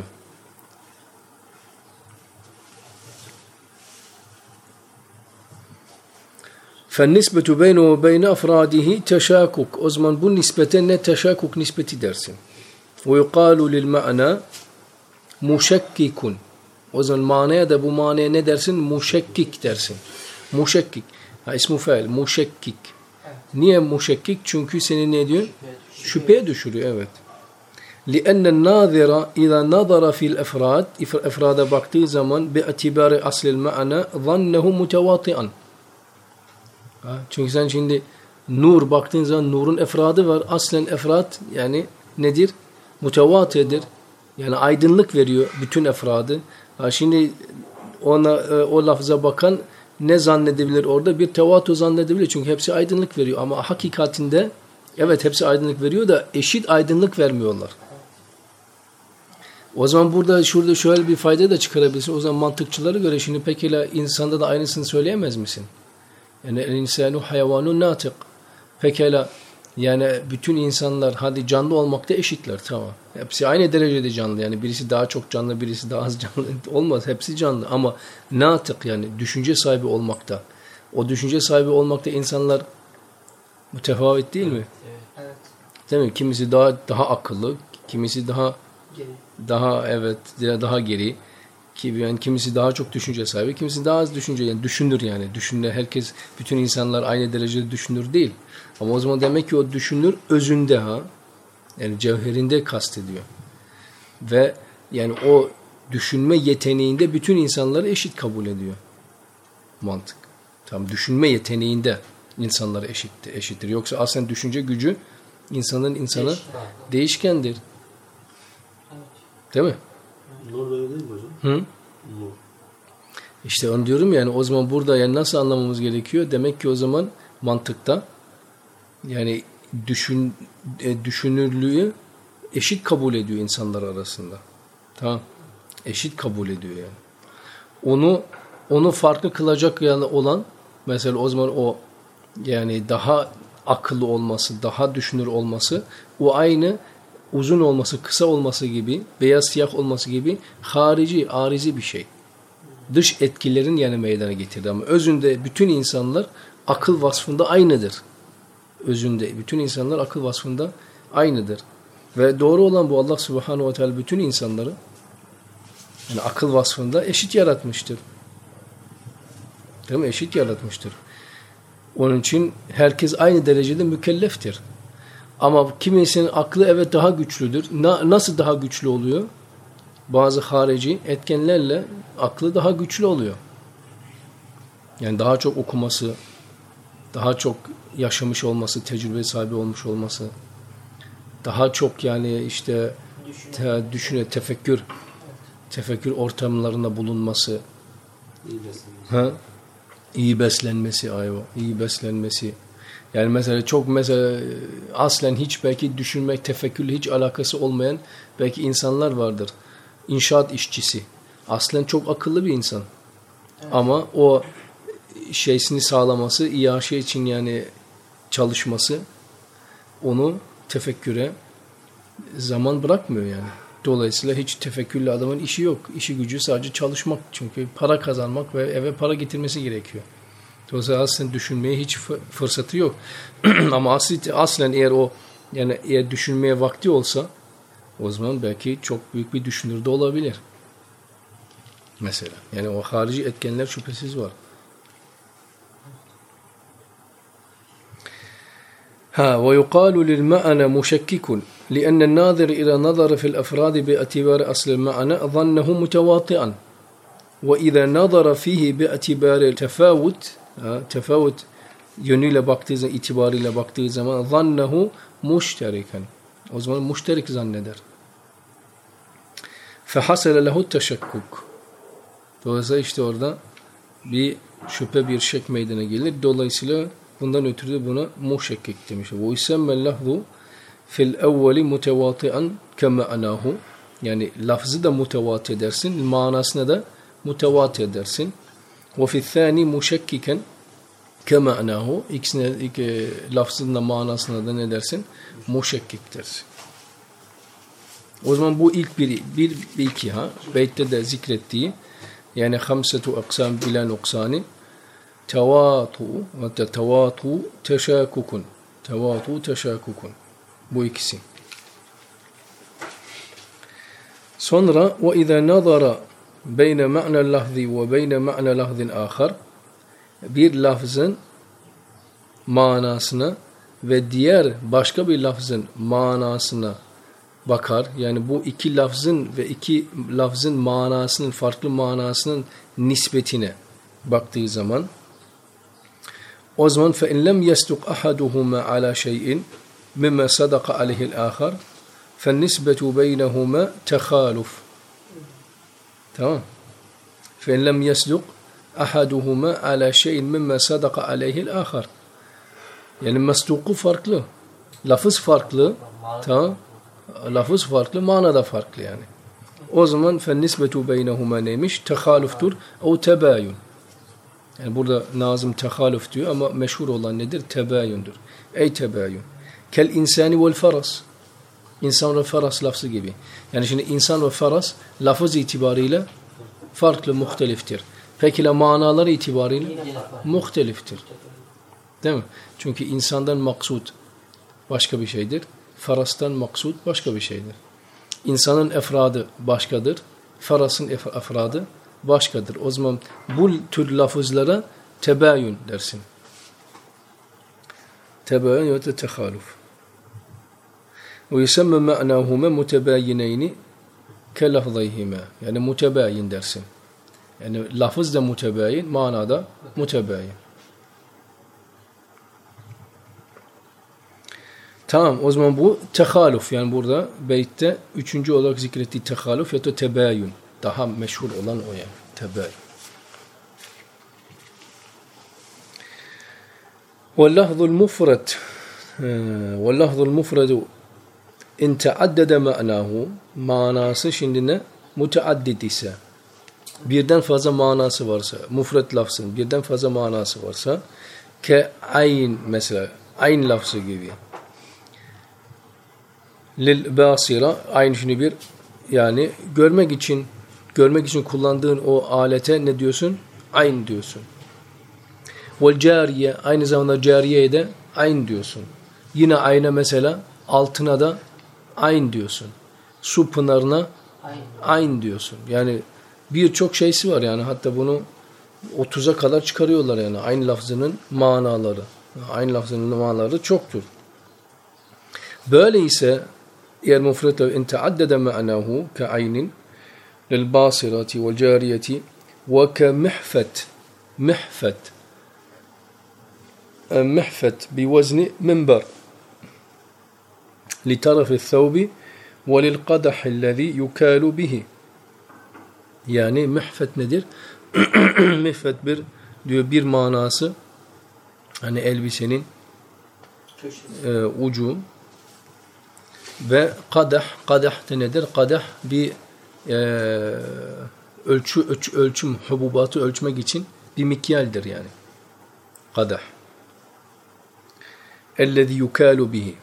فَالنِّسْبَةُ بَيْنَهُ وَبَيْنَ أَفْرَادِهِ تَشَاكُكْ. O zaman bu nispete ne teşakuk nispeti dersin. وَيُقَالُ لِلْمَعْنَى مُشَكِّكٌ. O zaman manaya da bu manaya ne dersin? Muşekkik dersin. Muşekkik. Ha, ismu fail. Muşekkik. Niye muşekkik? Çünkü seni ne diyor? Şüpheye düşürüyor. Evet. لِأَنَّ النَّاظِرَ اِذَا نَظَرَ فِي الْاَفْرَادِ Efrada baktığı zaman بِاَتِبَارِ أَصْلِ الْمَعْنَى ظَنَّهُ مُتَوَاطِئًا. Çünkü sen şimdi nur baktığın zaman nurun efradı var. Aslen efrat yani nedir? Mutevatidir. Yani aydınlık veriyor bütün efradı. Ha şimdi ona o lafza bakan ne zannedebilir orada? Bir tevatu zannedebilir. Çünkü hepsi aydınlık veriyor. Ama hakikatinde evet hepsi aydınlık veriyor da eşit aydınlık vermiyorlar. O zaman burada şurada şöyle bir fayda da çıkarabilirsin. O zaman mantıkçılara göre şimdi pekala insanda da aynısını söyleyemez misin? Yani insanu hayvanun natık. Pekala yani bütün insanlar hadi canlı olmakta eşitler, tamam. Hepsi aynı derecede canlı. Yani birisi daha çok canlı, birisi daha az canlı olmaz. Hepsi canlı ama natık yani düşünce sahibi olmakta. O düşünce sahibi olmakta insanlar mütefavit değil mi? Evet. Değil mi? Kimisi daha daha akıllı, kimisi daha Geri. daha evet daha geri. Yani kimisi daha çok düşünce sahibi, kimisi daha az düşünce, yani düşünür yani. Düşünür, herkes, bütün insanlar aynı derecede düşünür değil. Ama o zaman demek ki o düşünür özünde ha, yani cevherinde kastediyor. Ve yani o düşünme yeteneğinde bütün insanları eşit kabul ediyor. Mantık. Tam düşünme yeteneğinde insanları eşit, eşittir. Yoksa aslında düşünce gücü insanın insana Değişken. değişkendir. Değil mi? Nur da öyle değil mi hocam? Hı? Nur. İşte onu diyorum yani o zaman burada yani nasıl anlamamız gerekiyor? Demek ki o zaman mantıkta yani düşün e, düşünürlüğü eşit kabul ediyor insanlar arasında. Tamam. Eşit kabul ediyor yani. Onu onu farklı kılacak yani olan mesela o zaman o yani daha akıllı olması, daha düşünür olması o aynı uzun olması, kısa olması gibi, beyaz siyah olması gibi harici, arizi bir şey. Dış etkilerin yani meydana getirdi ama özünde bütün insanlar akıl vasfında aynıdır. Özünde bütün insanlar akıl vasfında aynıdır. Ve doğru olan bu Allah Subhanahu ve Teala bütün insanları yani akıl vasfında eşit yaratmıştır. Değil mi? Eşit yaratmıştır. Onun için herkes aynı derecede mükelleftir. Ama kimisinin aklı evet daha güçlüdür. Na, nasıl daha güçlü oluyor? Bazı harici etkenlerle aklı daha güçlü oluyor. Yani daha çok okuması, daha çok yaşamış olması, tecrübe sahibi olmuş olması, daha çok yani işte te, düşüne, tefekkür, tefekkür ortamlarında bulunması, İyi beslenmiş. ha? iyi beslenmesi, ayva, iyi beslenmesi. Yani mesela çok mesela aslen hiç belki düşünmek, tefekkürle hiç alakası olmayan belki insanlar vardır. İnşaat işçisi. Aslen çok akıllı bir insan. Evet. Ama o şeysini sağlaması, iaşe için yani çalışması onu tefekküre zaman bırakmıyor yani. Dolayısıyla hiç tefekkürlü adamın işi yok. İşi gücü sadece çalışmak. Çünkü para kazanmak ve eve para getirmesi gerekiyor. Dolayısıyla aslında düşünmeye hiç fırsatı yok. Ama asli, aslen eğer o yani eğer düşünmeye vakti olsa o zaman belki çok büyük bir düşünür de olabilir. Mesela. Yani o harici etkenler şüphesiz var. Ha ve yuqalu lil ma'na mushakkikun لأن الناظر إذا نظر في الأفراد باعتبار أصل المعنى ظنه متواطئا وإذا نظر فيه باعتبار التفاوت tefavut yönüyle baktığı zaman, itibariyle baktığı zaman zannehu muşteriken. O zaman muşterik zanneder. Fehasele lehu teşekkuk. Dolayısıyla işte orada bir şüphe, bir şek meydana gelir. Dolayısıyla bundan ötürü de buna muşekkik demiş. Ve isemmel lafzu fil evveli mutevati'an kema'nahu. Yani lafzı da mutevati edersin, manasına da mutevati edersin. وفي الثاني مشككا kema'nahu ikisine iki lafzın da manasına da ne dersin? Muşekkik dersin. O zaman bu ilk bir, bir, bir iki ha. Beytte de zikrettiği yani hamsetu aksam bila nuksani tevatu ve tevatu teşakukun tevatu teşakukun bu ikisi. Sonra ve izâ nazara beyne ma'nel lafzi ve beyne ma'ne lafzin âkhar bir lafzın manasına ve diğer başka bir lafzın manasına bakar. Yani bu iki lafzın ve iki lafzın manasının farklı manasının nispetine baktığı zaman o zaman فَاِنْ لَمْ يَسْتُقْ أَحَدُهُمَا عَلَى شَيْءٍ مِمَّا صَدَقَ عَلَيْهِ الْآخَرِ فَالنِّسْبَةُ بَيْنَهُمَا تَخَالُفٌ Tamam. فَاِنْ لَمْ يَسْلُقْ أَحَدُهُمَا عَلَى شَيْءٍ مِمَّا صَدَقَ عَلَيْهِ الْآخَرِ Yani mesduku farklı. Lafız farklı. Tamam. Lafız farklı, mana da farklı yani. O zaman فَالنِّسْبَةُ بَيْنَهُمَا neymiş? Tehaluftur. O tebayün. Yani burada Nazım tehaluf diyor ama meşhur olan nedir? Tebayündür. Ey tebayün. Kel insani vel faras. İnsan ve faras lafzı gibi. Yani şimdi insan ve faras lafız itibariyle farklı, muhteliftir. Peki la manalar itibariyle muhteliftir. Değil mi? Çünkü insandan maksud başka bir şeydir. Farastan maksud başka bir şeydir. İnsanın efradı başkadır. Farasın efradı başkadır. O zaman bu tür lafızlara tebayün dersin. Tebayün ya da tehaluf. Ve yusemme ma'nahuma mutebayineyni ke lafzayhima. Yani mutebayin dersin. Yani lafız da mutebayin, manada mutebayin. Tamam, o zaman bu tehaluf. Yani burada beytte üçüncü olarak zikrettiği tehaluf ya da tebayün. Daha meşhur olan o yani. Tebayün. Vellahzul mufrad Vellahzul mufradu in teaddede ma'nahu manası şimdi ne? Muteaddid ise birden fazla manası varsa mufrad lafzın birden fazla manası varsa ke ayn mesela ayn lafzı gibi lil basira aynı şimdi bir yani görmek için görmek için kullandığın o alete ne diyorsun? Ayn diyorsun. Vel cariye aynı zamanda cariyeye de ayn diyorsun. Yine ayna mesela altına da ayn diyorsun. Su pınarına ayn diyorsun. Yani birçok şeysi var yani hatta bunu otuza kadar çıkarıyorlar yani ayn lafzının manaları. Ayn lafzının manaları çoktur. Böyleyse eğer mufretle in teaddede ma'nahu ke aynin lil basirati vel cariyeti ve ke mihfet mihfet mihfet bi vezni minber li tarafi thawbi ve lil qadahi allazi yukalu bihi. Yani mihfet nedir? Mihfet bir diyor bir manası hani elbisenin e, ucu ve kadah, kadah da nedir? Kadah bir e, ölçü, ölç, ölçüm, hububatı ölçmek için bir mikyaldir yani. Kadah. Ellezî yukâlu bihi.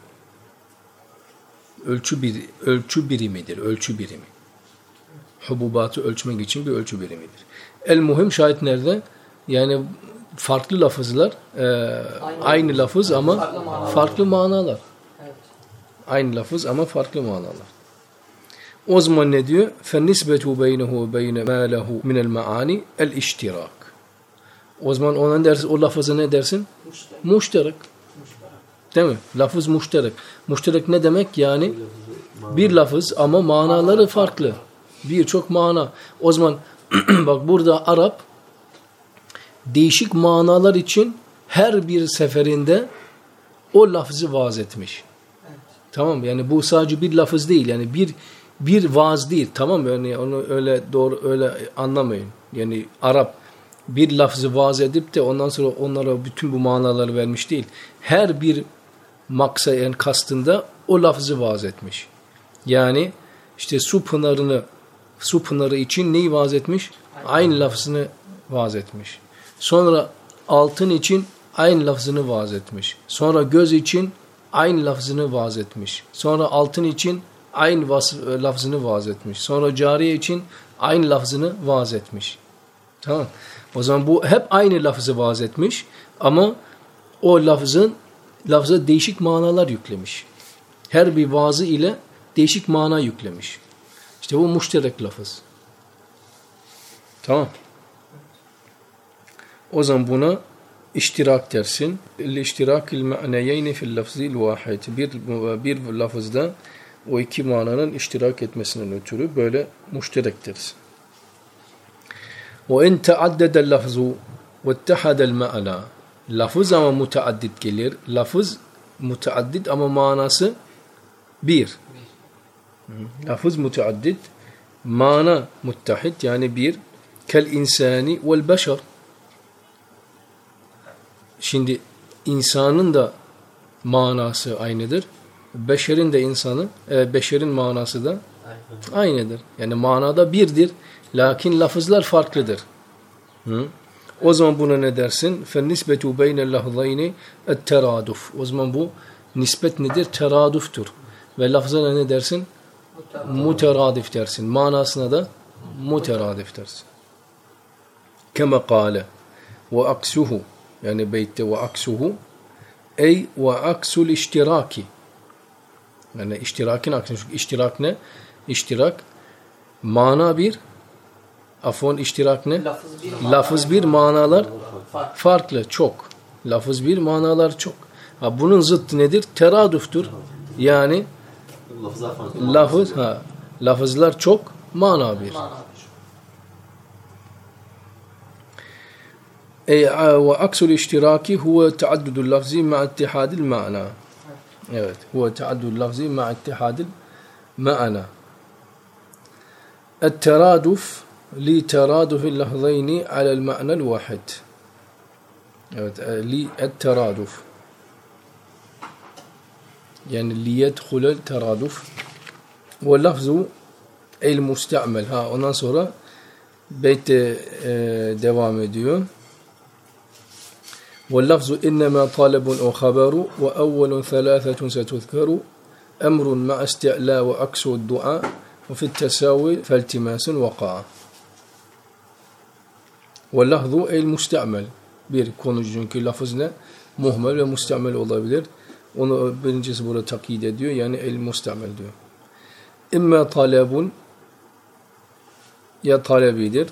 Ölçü bir ölçü birimidir, ölçü birimi. Hububatı ölçmek için bir ölçü birimidir. El muhim şahit nerede? Yani farklı lafızlar, e, aynı, aynı lafız ama farklı manalar. Farklı manalar. Evet. Aynı lafız ama farklı manalar. O zaman ne diyor? فَالنِّسْبَةُ بَيْنَهُ وَبَيْنَ مَا لَهُ مِنَ الْمَعَانِ الْاِشْتِرَاكِ O zaman ona dersin, o lafızı ne dersin? Muşterek. Muşterek. Değil mi? Lafız muşterek. Muşterek ne demek? Yani bir lafız ama manaları farklı. Birçok mana. O zaman bak burada Arap değişik manalar için her bir seferinde o lafzı vaaz etmiş. Evet. Tamam mı? Yani bu sadece bir lafız değil. Yani bir bir vaaz değil. Tamam mı? Yani onu öyle doğru öyle anlamayın. Yani Arap bir lafzı vaaz edip de ondan sonra onlara bütün bu manaları vermiş değil. Her bir maksa yani kastında o lafzı vaaz etmiş. Yani işte su pınarını su pınarı için neyi vaaz etmiş? Aynı lafzını vaaz etmiş. Sonra altın için aynı lafzını vaz etmiş. Sonra göz için aynı lafzını vaz etmiş. Sonra altın için aynı lafzını vaz etmiş. Sonra cariye için aynı lafzını vaz etmiş. Tamam. O zaman bu hep aynı lafzı vaz etmiş ama o lafzın lafza değişik manalar yüklemiş. Her bir vaazı ile değişik mana yüklemiş. İşte bu müşterek lafız. Tamam. O zaman buna iştirak dersin. İştirakil ma'neyeyni fil lafzil vahid. Bir, bir lafızda o iki mananın iştirak etmesinden ötürü böyle müşterek dersin. Ve in teaddedel lafzu ve ittehadel ma'na. Lafız ama mutaaddit gelir. Lafız mutaaddit ama manası bir. Lafız mutaaddit, mana muttahid yani bir. Kel insani vel beşer. Şimdi insanın da manası aynıdır. Beşerin de insanı, e, beşerin manası da aynıdır. Yani manada birdir. Lakin lafızlar farklıdır. Hı? O zaman buna ne dersin? فَالنِّسْبَةُ بَيْنَ اللَّهْضَيْنِ التَّرَادُفُ. O zaman bu nispet nedir? Teraduftur. Ve lafzına ne dersin? Muteradif dersin. Manasına da muteradif dersin. كَمَا قَالَ وَاَقْسُهُ yani beytte وَاَقْسُهُ ey وَاَقْسُ الْاِشْتِرَاكِ yani iştirakin aksine. Çünkü iştirak ne? İştirak mana bir afon iştirak ne? Lafız bir, Lafız bir manalar farklı, çok. Lafız bir manalar çok. Ha, bunun zıttı nedir? Teradüftür. Yani lafız, ha, lafızlar çok, mana bir. Ey ve aksul iştiraki huve taaddudul lafzi ma ittihadil ma'na. Evet, huve taaddudul lafzi ma ittihadil ma'na. El-teraduf li teradufil lafzayni alel ma'nel vahid. Evet, li el-teraduf. Yani li yedhulel teraduf. Ve lafzu el mustamel. Ha, ondan sonra beyte e, devam ediyor. واللفظ إنما طالب أو خبر وأول ثلاثة ستذكر أمر مع استعلاء وعكس الدعاء وفي التساوي فالتماس وقع واللفظ أي المستعمل bir konu çünkü lafız ne? Muhmel ve mustamel olabilir. Onu birincisi burada takyid ediyor. Yani el mustamel diyor. İmme talebun ya talebidir.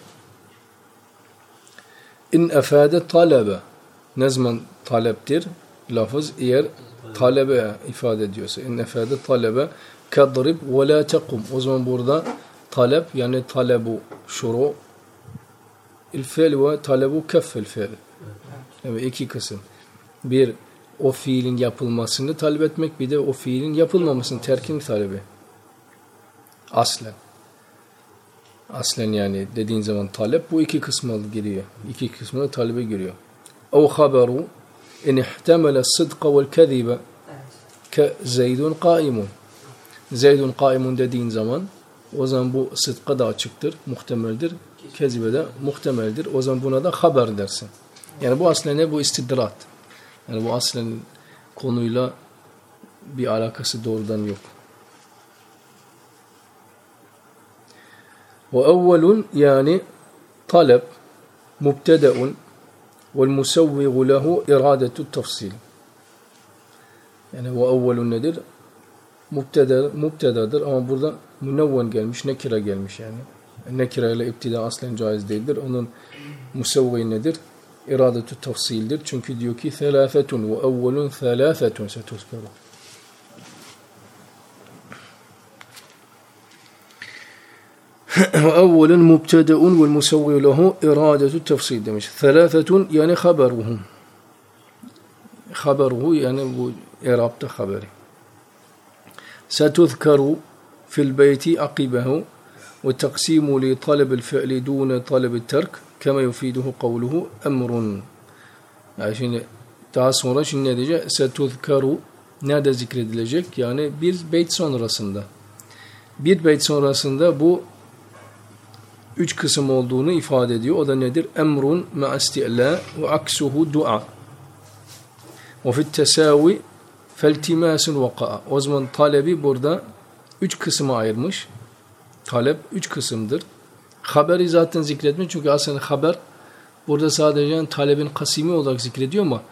İn efade talebe ne zaman taleptir? Lafız eğer talebe ifade ediyorsa. İn efade talebe kadrib ve la tekum. O zaman burada talep yani talebu şuru il fiil ve talebu keffel fiil. Yani iki kısım. Bir o fiilin yapılmasını talep etmek, bir de o fiilin yapılmamasını, terkin talebi. Aslen. Aslen yani dediğin zaman talep bu iki kısma giriyor. İki kısmına talebe giriyor. O haberu in ihtemele sıdqa vel kezibe ke zeydun kaimun. Zeydun kaimun dediğin zaman o zaman bu sıdka da açıktır, muhtemeldir. Kezibe de muhtemeldir. O zaman buna da haber dersin. Yani bu aslen ne? Bu istidrat. Yani bu aslen konuyla bir alakası doğrudan yok. Ve evvelun yani talep mubtedeun vel musevvigu lehu iradetu tafsil. Yani ve evvelun nedir? Mubteda, mubtedadır ama burada münevven gelmiş, nekire gelmiş yani. Nekire ile iptida aslen caiz değildir. Onun musevvi nedir? İradetü tafsildir. Çünkü diyor ki thelâfetun ve evvelun thelâfetun setuzkaru. Ve evvelun mubtedeun vel musevvi lehu iradetü tafsil demiş. Thelâfetun yani haberuhum. Haberuhu yani bu irabta haberi. Setuzkaru fil beyti akibehu ve taksimu li talebil fi'li dune talebil terk kema yufiduhu kavluhu emrun. Yani şimdi daha sonra şimdi ne diyecek? Setuzkaru nerede zikredilecek? Yani bir beyt sonrasında. Bir beyt sonrasında bu üç kısım olduğunu ifade ediyor. O da nedir? Emrun ma isti'la ve aksuhu dua. ve fit tesavi feltimasun vaka'a. O zaman talebi burada üç kısma ayırmış. Talep üç kısımdır. Haberi zaten zikretmiş çünkü aslında haber burada sadece talebin kasimi olarak zikrediyor ama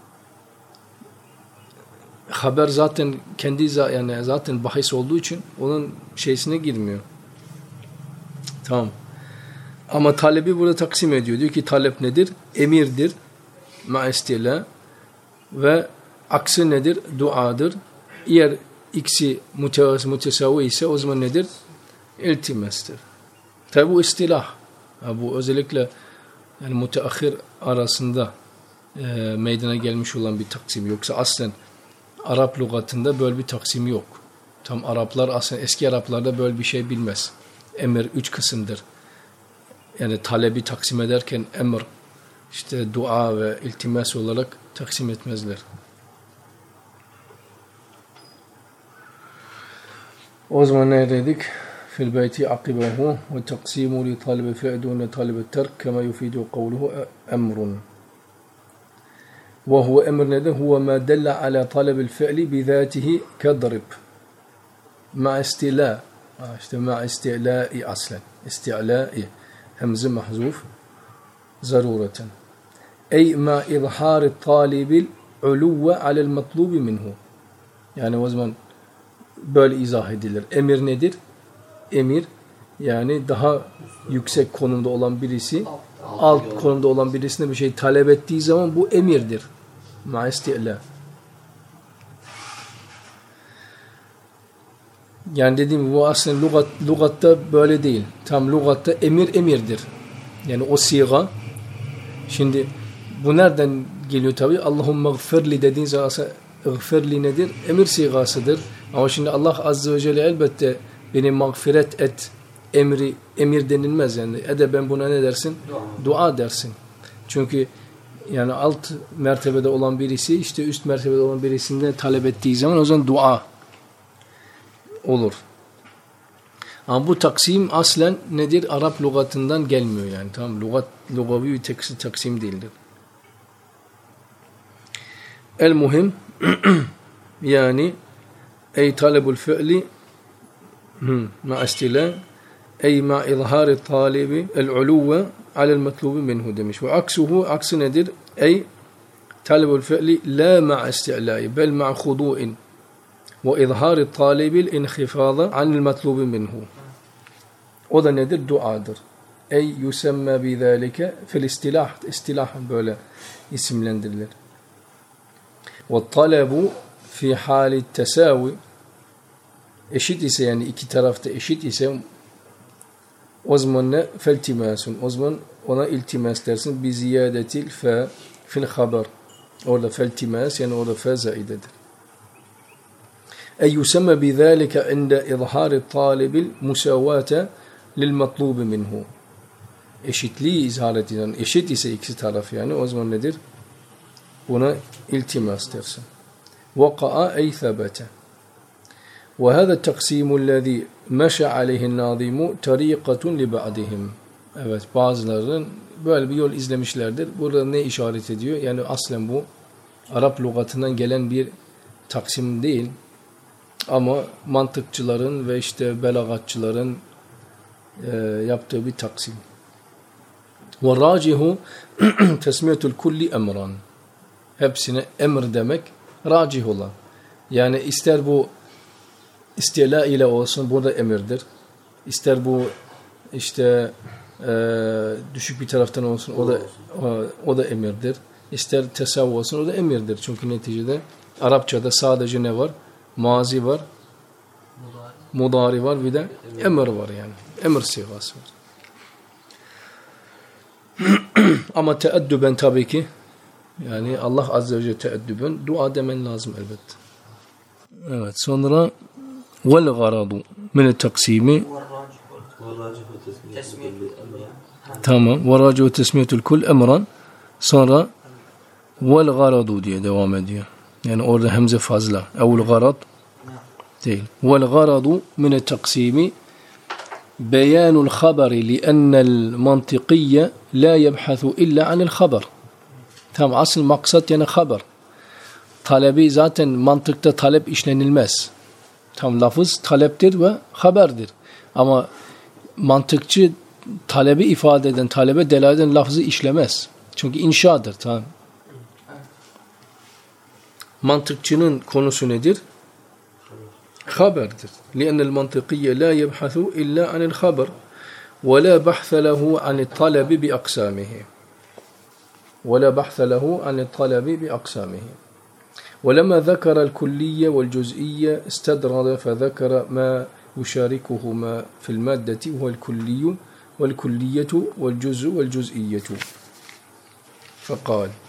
haber zaten kendi yani zaten bahis olduğu için onun şeysine girmiyor. Tamam. Ama talebi burada taksim ediyor. Diyor ki talep nedir? Emirdir. Ma'istila ve aksi nedir? Duadır. Eğer ikisi mütesavi ise o zaman nedir? İltimastır. Tabi bu istilah. Bu özellikle yani müteahhir arasında e, meydana gelmiş olan bir taksim. Yoksa aslen Arap lügatında böyle bir taksim yok. Tam Araplar aslında eski Araplarda böyle bir şey bilmez. Emir üç kısımdır. Yani talebi taksim ederken emir, işte dua ve iltimas olarak taksim etmezler. O zaman ne dedik? Fil beyti akibahu ve taksimu li talibi fi'du ve talibi terk kema yufidu kavluhu emrun. Ve huve emr nedir? Huve ma della ala talebil fi'li bizatihi kadrib. Ma istila. İşte ma istilai aslen. İstilai. Hemze mahzuf. Zarureten. Ey ma izhari talibil uluve alel matlubi minhu. Yani o zaman böyle izah edilir. Emir nedir? Emir yani daha yüksek konumda olan birisi alt, alt konumda olan birisine bir şey talep ettiği zaman bu emirdir. Ma istila. Yani dediğim gibi bu aslında lügat, lügatta böyle değil. Tam lügatta emir emirdir. Yani o siga. Şimdi bu nereden geliyor tabi? Allahümme gfirli dediğin zaman aslında gfirli nedir? Emir sigasıdır. Ama şimdi Allah Azze ve Celle elbette beni mağfiret et emri, emir denilmez yani. Edeben buna ne dersin? Dua, Dua dersin. Çünkü yani alt mertebede olan birisi işte üst mertebede olan birisinden talep ettiği zaman o zaman dua olur. Ama bu taksim aslen nedir? Arap lügatından gelmiyor yani. Tamam, lügat lügavi bir taksim değildir. El muhim yani ey talebul fi'li ma istila ey ma izhari talibi el uluve alel matlubi minhu demiş. Ve aksuhu aksi nedir? Ey talebul fi'li la ma istilai bel ma khudu'in ve izhari talibil inhifada anil matlubi minhu. O da nedir? Duadır. Ey yusemme bizalike fil istilah. İstilah böyle isimlendirilir. Ve talebu fi hali tesavi eşit ise yani iki tarafta eşit ise o zaman ne? Feltimasun. O zaman ona iltimas dersin. Bi ziyadetil fe fil haber. Orada feltimas yani orada fe zaidedir. Ey yusemme bizalike inde izhari talibil musavvate lil matlubi minhu. Eşitliği izhar edilen, eşit ise ikisi taraf yani o zaman nedir? Buna iltimas dersin. Vaka'a ey thebete. Ve hâzâ taksimu allazî meşe aleyhin nâzimu tariqatun li ba'dihim. Evet, bazılarının böyle bir yol izlemişlerdir. Burada ne işaret ediyor? Yani aslen bu Arap lügatından gelen bir taksim değil. Ama mantıkçıların ve işte belagatçıların e, yaptığı bir taksim. Ve racihu tesmiyetul kulli emran. Hepsine emir demek racih olan. Yani ister bu istila ile olsun, burada emirdir. İster bu işte e, düşük bir taraftan olsun, o da o, o da emirdir. İster tesavvuf olsun, o da emirdir. Çünkü neticede Arapçada sadece ne var? Mazi var, mudari var, bir de emir var yani. Emir sigası var. Ama teeddüben tabii ki yani Allah Azze ve Celle teeddüben dua demen lazım elbette. Evet, sonra vel garadu min taksimi tamam ve racihu tesmiyetul kul emran sonra vel garadu diye devam ediyor. Yani orada hemze fazla. Evul garad değil. Vel garadu min taksimi beyanul haberi li'ennel mantıkiyye la yebhathu illa anil haber. Tamam, asıl maksat yani haber. talebi zaten mantıkta talep işlenilmez. Tam lafız taleptir ve haberdir. Ama mantıkçı talebi ifade eden, talebe delalet eden lafzı işlemez. Çünkü inşadır. Tamam. Mantıkçının konusu nedir? Haberdir. لأن المنطقي لا يبحث إلا عن الخبر ولا بحث له عن الطلب بأقسامه ولا بحث له عن الطلب بأقسامه ولما ذكر الكلية والجزئية استدرد فذكر ما يشاركهما في المادة وهو الكلي والكلية والجزء والجزئية فقال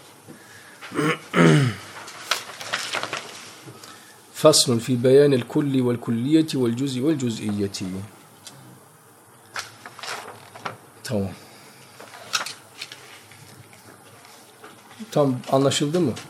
فصل في بيان الكل والكلية والجزء والجزئية. Tamam. Tam anlaşıldı mı?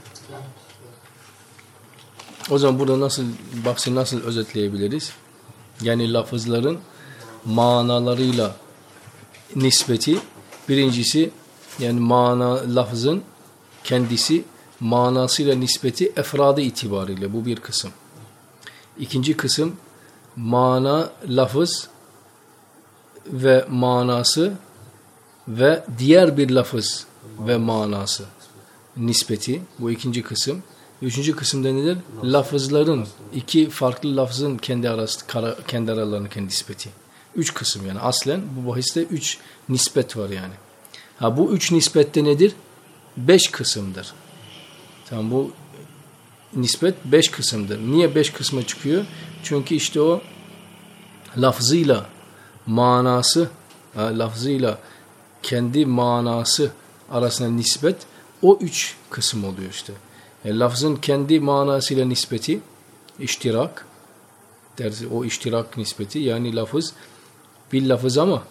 O zaman burada nasıl bahsi nasıl özetleyebiliriz? Yani lafızların manalarıyla nispeti, birincisi yani mana lafızın kendisi manasıyla nispeti efradı itibariyle, bu bir kısım. İkinci kısım mana lafız ve manası ve diğer bir lafız ve manası nispeti, bu ikinci kısım. Üçüncü kısımda nedir? Lafızların, iki farklı lafızın kendi arası, kendi aralarının kendi nispeti. Üç kısım yani. Aslen bu bahiste üç nispet var yani. Ha, bu üç nispette nedir? Beş kısımdır. Tamam, bu nispet beş kısımdır. Niye beş kısma çıkıyor? Çünkü işte o lafzıyla manası, ha, lafzıyla kendi manası arasında nispet o üç kısım oluyor işte. Yani lafzın kendi manasıyla nispeti iştirak dersi, o iştirak nispeti yani lafız bir lafız ama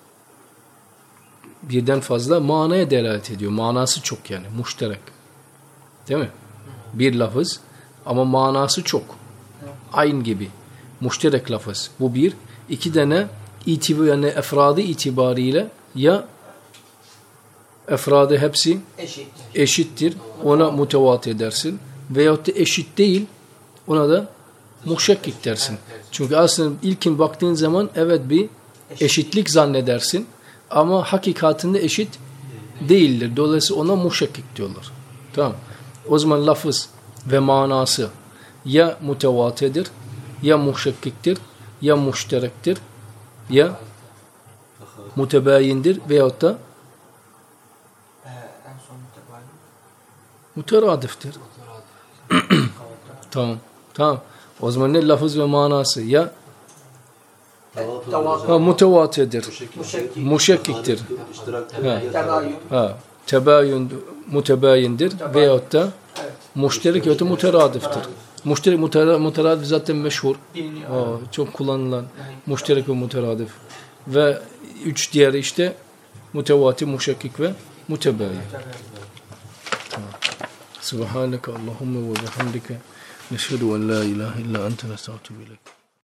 birden fazla manaya delalet ediyor. Manası çok yani. Muşterek. Değil mi? Bir lafız ama manası çok. Ayn gibi. Muşterek lafız. Bu bir. İki tane itibar, yani efradı itibariyle ya efradı hepsi Eşit. eşittir. Ona mutevatir dersin. Veyahut da eşit değil. Ona da muşekkik dersin. Çünkü aslında ilkin baktığın zaman evet bir eşitlik zannedersin. Ama hakikatinde eşit değildir. Dolayısıyla ona muşekkik diyorlar. Tamam. O zaman lafız ve manası ya mutevatirdir, ya muşekkiktir, ya muşterektir, ya mutebayindir veyahut da Ee, en son mütebayın. müteradiftir. Tamam. Tamam. O zaman ne lafız ve manası ya ha, mutevatirdir, Muşekkik. muşekkiktir. Ha. Tebayün. Ha. Tebayün mutebayindir veyahut da Evet. muşterik ya da muteradiftir. Muşterik mutera, muteradif zaten meşhur. Biliniyor. Aa, çok kullanılan muşterik ve muteradif. Ve üç diğeri işte mutevatir, muşekkik ve mutebayyin. Subhaneke Allahümme ve bihamdike neşhedü en la ilahe illa ente nestağfiruke.